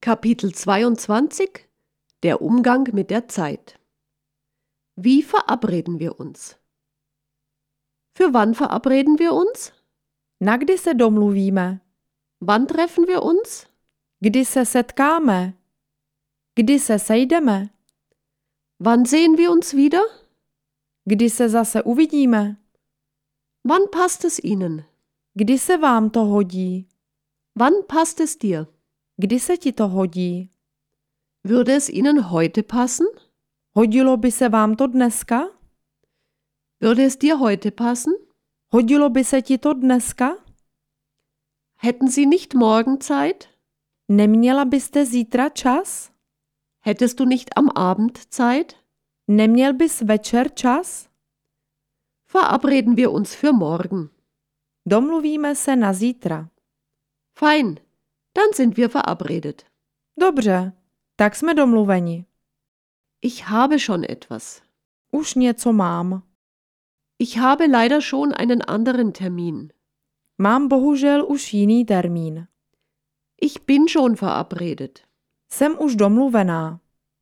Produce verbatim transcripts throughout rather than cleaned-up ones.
Kapitel zweiundzwanzig Der Umgang mit der Zeit. Wie verabreden wir uns? Für wann verabreden wir uns? Na kdy se domluvíme? Wann treffen wir uns? Kdy se setkáme? Kdy se sejdeme? Wann sehen wir uns wieder? Kdy se zase uvidíme? Wann passt es Ihnen? Kdy se vám to hodí? Wann passt es dir? Kdy se ti to hodí? Würde es Ihnen heute passen? Hodilo by se vám to dneska? Würde es dir heute passen? Hodilo by se ti to dneska? Hätten Sie nicht morgen Zeit? Neměla byste zítra čas? Hättest du nicht am Abend Zeit? Neměl bys večer čas? Verabreden wir uns für morgen. Domluvíme se na zítra. Fein, dann sind wir verabredet. Dobře, tak jsme domluveni. Ich habe schon etwas. Už něco mám. Ich habe leider schon einen anderen Termin. Mám bohužel už jiný termín. Ich bin schon verabredet. Jsem už domluvená.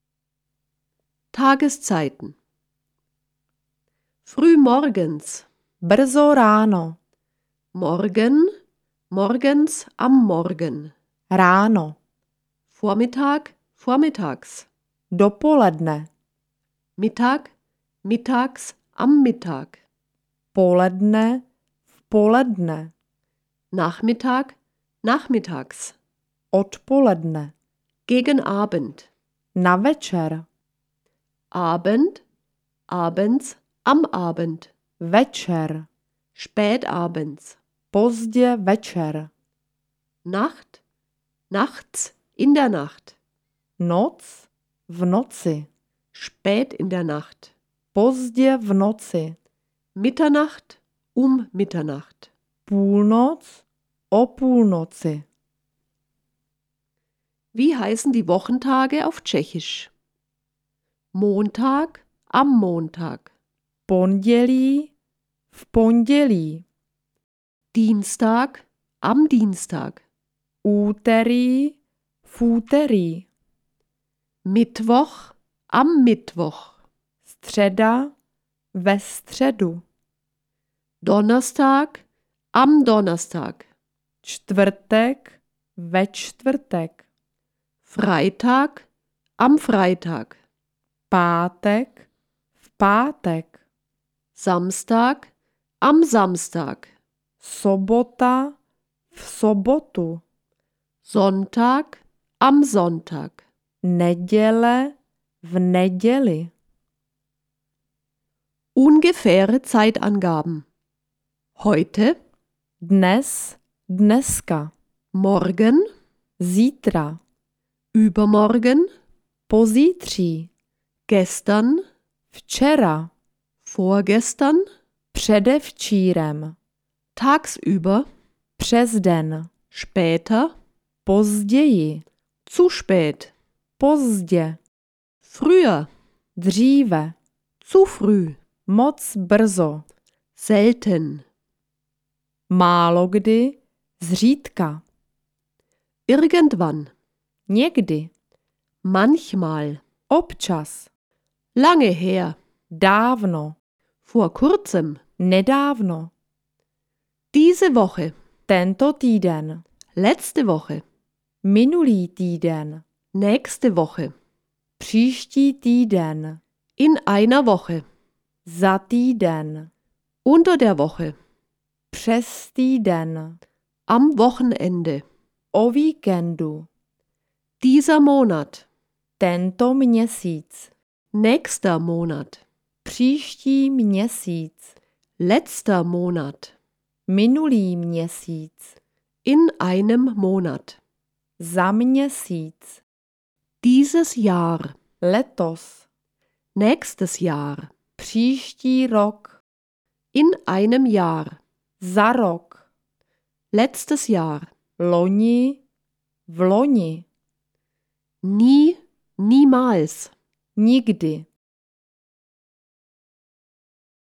Tageszeiten. Früh morgens. Brzo ráno. Morgen, morgens am Morgen. Ráno. Vormittag, vormittags. Dopoledne. Mittag, mittags am Mittag. Poledne, v poledne. Nachmittag, nachmittags. Odpoledne. Gegen Abend. Na večer. Abend, abends, am Abend. Večer. Spät abends. Pozdě večer. Nacht, nachts, in der Nacht. Noc, v noci. Spät in der Nacht. Pozdě v noci. Mitternacht, um Mitternacht. Půlnoc, o půlnoci. Wie heißen die Wochentage auf Tschechisch? Montag, am Montag. Pondělí, v pondělí. Dienstag, am Dienstag. Úterý, v úterý. Mittwoch, am Mittwoch. Středa, ve středu. Donnerstag, am Donnerstag. Čtvrtek, ve čtvrtek. Freitag, am Freitag. Pátek, v pátek. Samstag, am Samstag. Sobota, v sobotu. Sonntag, am Sonntag. Neděle, v neděli. Ungefähre Zeitangaben. Heute, Dnes, dneska. morgen, Zítra. übermorgen, Pozítří. gestern, Včera. vorgestern, Předevčírem. tagsüber, Přes den. später, Později. zu spät, Pozdě. früher, Dříve. zu früh, Moc brzo. selten, Málokdy. Zřídka. irgendwann, Někdy. manchmal, Občas. lange her, Dávno. vor kurzem, Nedávno. diese Woche, Tento týden. letzte Woche, Minulý týden. nächste Woche, Příští týden. in einer Woche, Za týden. unter der Woche, Přes týden. am Wochenende, O víkendu. dieser Monat, Tento měsíc. nächster Monat, Příští měsíc. letzter Monat, Minulý měsíc. in einem Monat, Za měsíc. dieses Jahr, Letos. nächstes Jahr, Příští rok. in einem Jahr, Za rok. letztes Jahr, Loni. V loni. nie, niemals, Nikdy.